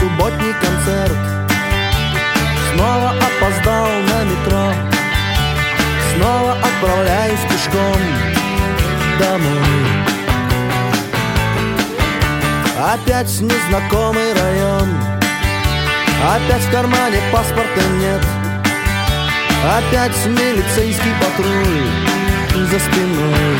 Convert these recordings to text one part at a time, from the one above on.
субботний концерт. Снова опоздал на метро, снова отправляюсь пешком домой. Опять незнакомый район, опять в кармане паспорта нет, опять милицейский патруль за спиной.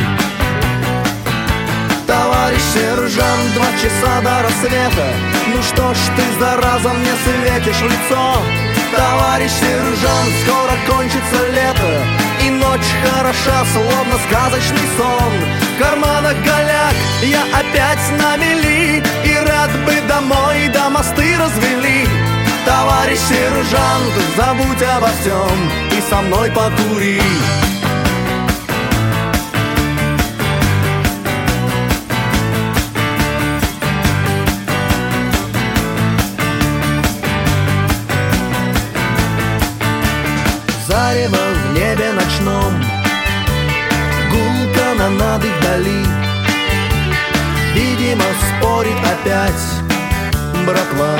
Товарищ сержант, 2 часа до рассвета, ну что ж ты, зараза, мне светишь в лицо? Товарищ сержант, скоро кончится лето, и ночь хороша, словно сказочный сон. В карманах голяк, я опять на мели, и рад бы домой, да мосты развели. Товарищ сержант, забудь обо всем и со мной покури. Зарево в небе ночном, гул канонады вдали. Видимо, спорит опять братва.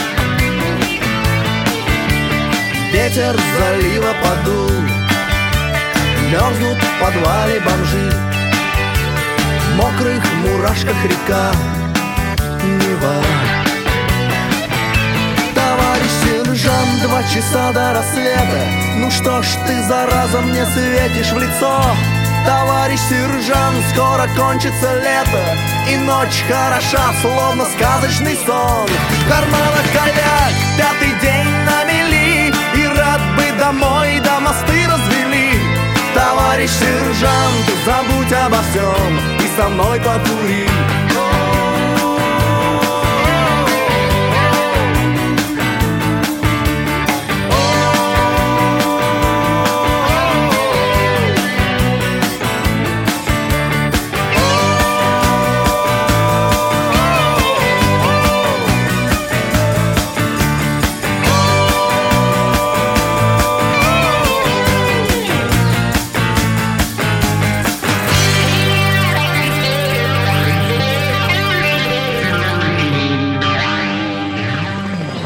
Ветер с залива подул, мерзнут в подвале бомжи. В мокрых мурашках река Нева. Товарищ сержант, 2 часа до рассвета, ну что ж ты, зараза, мне светишь в лицо? Товарищ сержант, скоро кончится лето, и ночь хороша, словно сказочный сон. В карманах голяк, 5-й день на мели, и рад бы домой, да мосты развели. Товарищ сержант, забудь обо всем и со мной покури.